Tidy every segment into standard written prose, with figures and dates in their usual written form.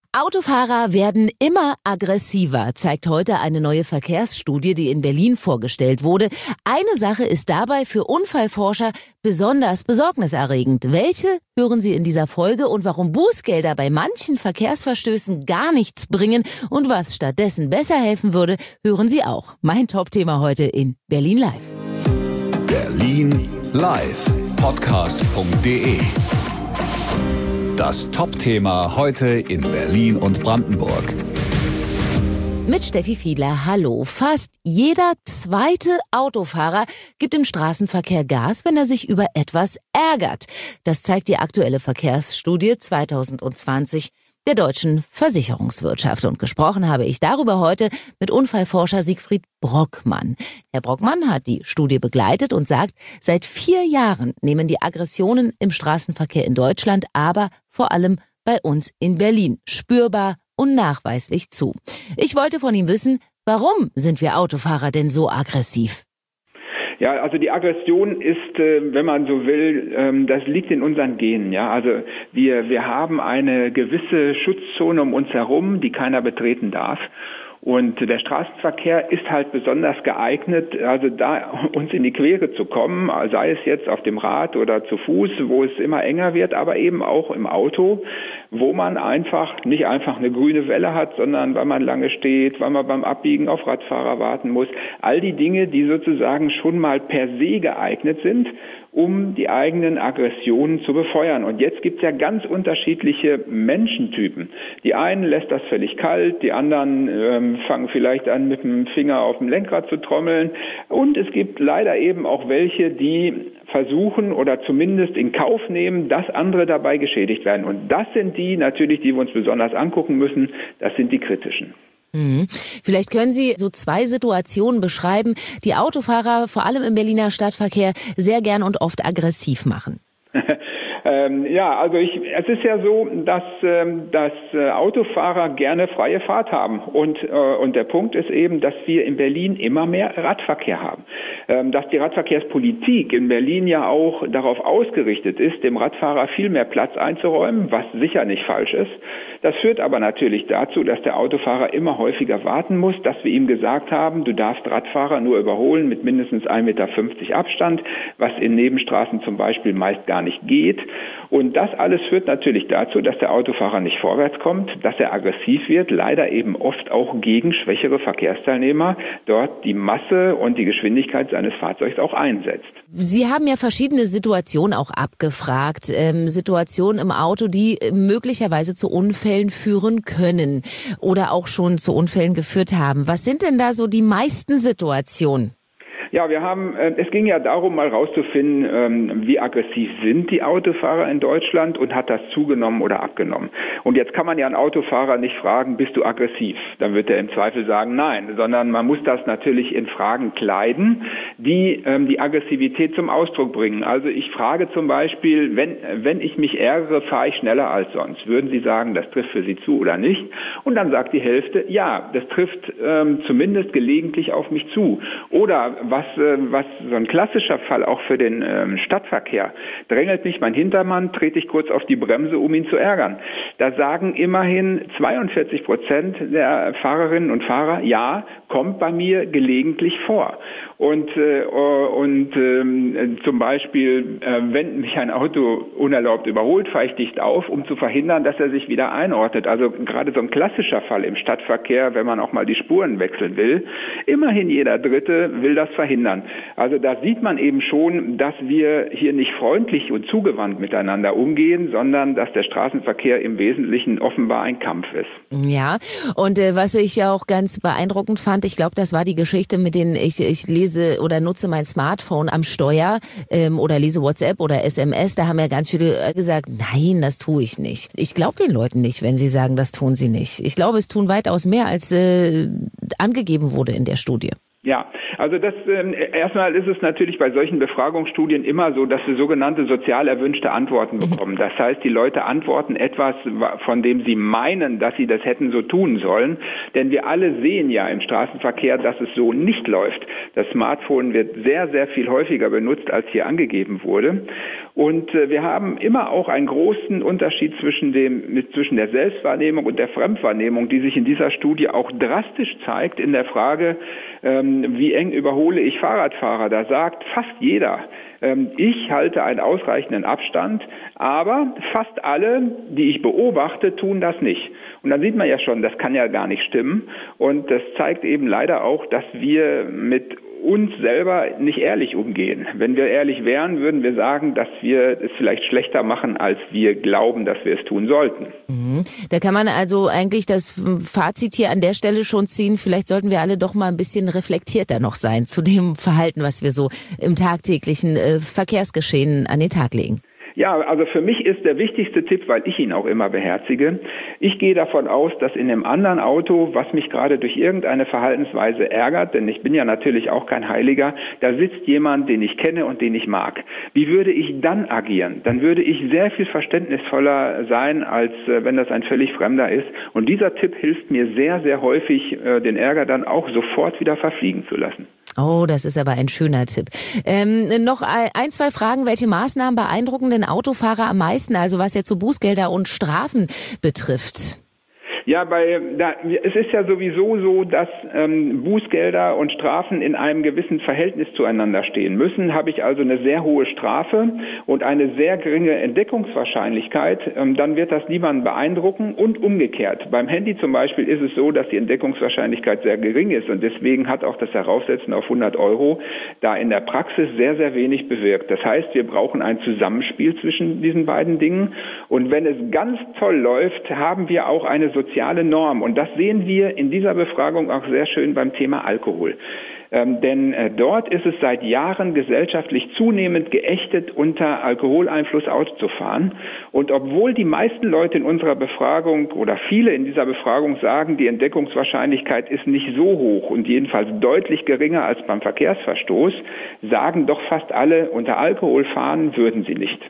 Autofahrer werden immer aggressiver, zeigt heute eine neue Verkehrsstudie, die in Berlin vorgestellt wurde. Eine Sache ist dabei für Unfallforscher besonders besorgniserregend. Welche hören Sie in dieser Folge und warum Bußgelder bei manchen Verkehrsverstößen gar nichts bringen und was stattdessen besser helfen würde, hören Sie auch. Mein Top-Thema heute in Berlin Live. Berlin Live, podcast.de. Das Top-Thema heute in Berlin und Brandenburg. Mit Steffi Fiedler, hallo. Fast jeder zweite Autofahrer gibt im Straßenverkehr Gas, wenn er sich über etwas ärgert. Das zeigt die aktuelle Verkehrsstudie 2020 der deutschen Versicherungswirtschaft. Und gesprochen habe ich darüber heute mit Unfallforscher Siegfried Brockmann. Herr Brockmann hat die Studie begleitet und sagt, seit 4 Jahren nehmen die Aggressionen im Straßenverkehr in Deutschland, aber vor allem bei uns in Berlin spürbar und nachweislich zu. Ich wollte von ihm wissen, warum sind wir Autofahrer denn so aggressiv? Ja, also die Aggression ist, wenn man so will, das liegt in unseren Genen. Ja, also wir haben eine gewisse Schutzzone um uns herum, die keiner betreten darf. Und der Straßenverkehr ist halt besonders geeignet, also da uns in die Quere zu kommen, sei es jetzt auf dem Rad oder zu Fuß, wo es immer enger wird, aber eben auch im Auto, wo man nicht einfach eine grüne Welle hat, sondern weil man lange steht, weil man beim Abbiegen auf Radfahrer warten muss. All die Dinge, die sozusagen schon mal per se geeignet sind, um die eigenen Aggressionen zu befeuern. Und jetzt gibt es ja ganz unterschiedliche Menschentypen. Die einen lässt das völlig kalt, die anderen fangen vielleicht an, mit dem Finger auf dem Lenkrad zu trommeln. Und es gibt leider eben auch welche, die versuchen oder zumindest in Kauf nehmen, dass andere dabei geschädigt werden. Und das sind die natürlich, die wir uns besonders angucken müssen. Das sind die kritischen. Vielleicht können Sie so 2 Situationen beschreiben, die Autofahrer, vor allem im Berliner Stadtverkehr, sehr gern und oft aggressiv machen. Ja, also es ist ja so, dass Autofahrer gerne freie Fahrt haben und der Punkt ist eben, dass wir in Berlin immer mehr Radverkehr haben. Dass die Radverkehrspolitik in Berlin ja auch darauf ausgerichtet ist, dem Radfahrer viel mehr Platz einzuräumen, was sicher nicht falsch ist. Das führt aber natürlich dazu, dass der Autofahrer immer häufiger warten muss, dass wir ihm gesagt haben, du darfst Radfahrer nur überholen mit mindestens 1,50 Meter Abstand, was in Nebenstraßen zum Beispiel meist gar nicht geht. Und das alles führt natürlich dazu, dass der Autofahrer nicht vorwärts kommt, dass er aggressiv wird, leider eben oft auch gegen schwächere Verkehrsteilnehmer dort die Masse und die Geschwindigkeit seines Fahrzeugs auch einsetzt. Sie haben ja verschiedene Situationen auch abgefragt, Situationen im Auto, die möglicherweise zu Unfällen führen können oder auch schon zu Unfällen geführt haben. Was sind denn da so die meisten Situationen? Ja, es ging ja darum, mal rauszufinden, wie aggressiv sind die Autofahrer in Deutschland und hat das zugenommen oder abgenommen. Und jetzt kann man ja einen Autofahrer nicht fragen, bist du aggressiv? Dann wird er im Zweifel sagen, nein, sondern man muss das natürlich in Fragen kleiden, die die Aggressivität zum Ausdruck bringen. Also ich frage zum Beispiel, wenn ich mich ärgere, fahre ich schneller als sonst. Würden Sie sagen, das trifft für Sie zu oder nicht? Und dann sagt die Hälfte, ja, das trifft zumindest gelegentlich auf mich zu. Oder was so ein klassischer Fall auch für den Stadtverkehr, drängelt mich mein Hintermann, trete ich kurz auf die Bremse, um ihn zu ärgern. Da sagen immerhin 42% der Fahrerinnen und Fahrer, ja, kommt bei mir gelegentlich vor. Und zum Beispiel, wenn mich ein Auto unerlaubt überholt, fahre ich dicht auf, um zu verhindern, dass er sich wieder einordnet. Also gerade so ein klassischer Fall im Stadtverkehr, wenn man auch mal die Spuren wechseln will, immerhin jeder Dritte will das verhindern. Also da sieht man eben schon, dass wir hier nicht freundlich und zugewandt miteinander umgehen, sondern dass der Straßenverkehr im Wesentlichen offenbar ein Kampf ist. Ja, und was ich ja auch ganz beeindruckend fand, ich glaube, das war die Geschichte, mit denen ich lese oder nutze mein Smartphone am Steuer oder lese WhatsApp oder SMS. Da haben ja ganz viele gesagt, nein, das tue ich nicht. Ich glaube den Leuten nicht, wenn sie sagen, das tun sie nicht. Ich glaube, es tun weitaus mehr, als angegeben wurde in der Studie. Ja, Also erstmal ist es natürlich bei solchen Befragungsstudien immer so, dass wir sogenannte sozial erwünschte Antworten bekommen. Das heißt, die Leute antworten etwas, von dem sie meinen, dass sie das hätten so tun sollen. Denn wir alle sehen ja im Straßenverkehr, dass es so nicht läuft. Das Smartphone wird sehr, sehr viel häufiger benutzt, als hier angegeben wurde. Und wir haben immer auch einen großen Unterschied zwischen der Selbstwahrnehmung und der Fremdwahrnehmung, die sich in dieser Studie auch drastisch zeigt in der Frage, wie eng überhole ich Fahrradfahrer. Da sagt fast jeder, ich halte einen ausreichenden Abstand, aber fast alle, die ich beobachte, tun das nicht. Und dann sieht man ja schon, das kann ja gar nicht stimmen. Und das zeigt eben leider auch, dass wir mit uns selber nicht ehrlich umgehen. Wenn wir ehrlich wären, würden wir sagen, dass wir es vielleicht schlechter machen, als wir glauben, dass wir es tun sollten. Da kann man also eigentlich das Fazit hier an der Stelle schon ziehen, vielleicht sollten wir alle doch mal ein bisschen reflektierter noch sein zu dem Verhalten, was wir so im tagtäglichen Verkehrsgeschehen an den Tag legen. Ja, also für mich ist der wichtigste Tipp, weil ich ihn auch immer beherzige, ich gehe davon aus, dass in dem anderen Auto, was mich gerade durch irgendeine Verhaltensweise ärgert, denn ich bin ja natürlich auch kein Heiliger, da sitzt jemand, den ich kenne und den ich mag. Wie würde ich dann agieren? Dann würde ich sehr viel verständnisvoller sein, als wenn das ein völlig Fremder ist. Und dieser Tipp hilft mir sehr, sehr häufig, den Ärger dann auch sofort wieder verfliegen zu lassen. Oh, das ist aber ein schöner Tipp. Noch ein, zwei Fragen. Welche Maßnahmen beeindrucken den Autofahrer am meisten, also was jetzt so Bußgelder und Strafen betrifft? Ja, es ist ja sowieso so, dass Bußgelder und Strafen in einem gewissen Verhältnis zueinander stehen müssen. Habe ich also eine sehr hohe Strafe und eine sehr geringe Entdeckungswahrscheinlichkeit, dann wird das niemanden beeindrucken und umgekehrt. Beim Handy zum Beispiel ist es so, dass die Entdeckungswahrscheinlichkeit sehr gering ist und deswegen hat auch das Heraufsetzen auf 100 € da in der Praxis sehr, sehr wenig bewirkt. Das heißt, wir brauchen ein Zusammenspiel zwischen diesen beiden Dingen und wenn es ganz toll läuft, haben wir auch eine soziale Norm. Und das sehen wir in dieser Befragung auch sehr schön beim Thema Alkohol. Denn dort ist es seit Jahren gesellschaftlich zunehmend geächtet, unter Alkoholeinfluss Auto zu fahren. Und obwohl die meisten Leute in unserer Befragung oder viele in dieser Befragung sagen, die Entdeckungswahrscheinlichkeit ist nicht so hoch und jedenfalls deutlich geringer als beim Verkehrsverstoß, sagen doch fast alle, unter Alkohol fahren würden sie nicht.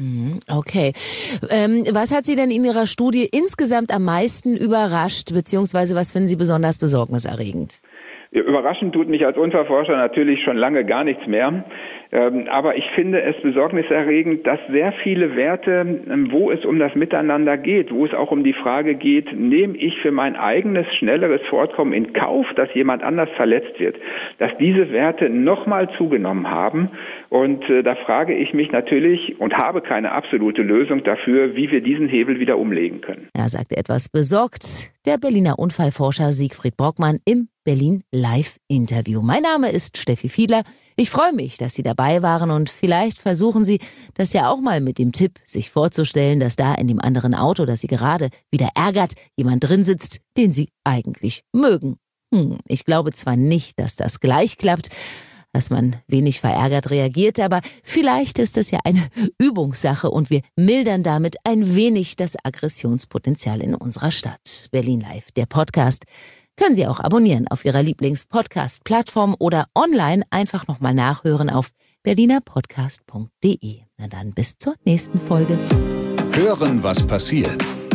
Okay. Was hat Sie denn in Ihrer Studie insgesamt am meisten überrascht, beziehungsweise was finden Sie besonders besorgniserregend? Ja, überraschend tut mich als Unfallforscher natürlich schon lange gar nichts mehr. Aber ich finde es besorgniserregend, dass sehr viele Werte, wo es um das Miteinander geht, wo es auch um die Frage geht, nehme ich für mein eigenes schnelleres Fortkommen in Kauf, dass jemand anders verletzt wird, dass diese Werte nochmal zugenommen haben. Und da frage ich mich natürlich und habe keine absolute Lösung dafür, wie wir diesen Hebel wieder umlegen können. Er sagte etwas besorgt, der Berliner Unfallforscher Siegfried Brockmann im Berlin Live-Interview. Mein Name ist Steffi Fiedler. Ich freue mich, dass Sie dabei waren und vielleicht versuchen Sie das ja auch mal mit dem Tipp, sich vorzustellen, dass da in dem anderen Auto, das Sie gerade wieder ärgert, jemand drin sitzt, den Sie eigentlich mögen. Ich glaube zwar nicht, dass das gleich klappt, dass man wenig verärgert reagiert, aber vielleicht ist das ja eine Übungssache und wir mildern damit ein wenig das Aggressionspotenzial in unserer Stadt. Berlin Live, der Podcast, können Sie auch abonnieren auf Ihrer Lieblings-Podcast-Plattform oder online einfach nochmal nachhören auf berlinerpodcast.de. Na dann bis zur nächsten Folge. Hören, was passiert.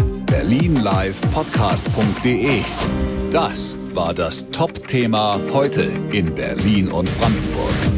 berlinlivepodcast.de. Das war das Top-Thema heute in Berlin und Brandenburg.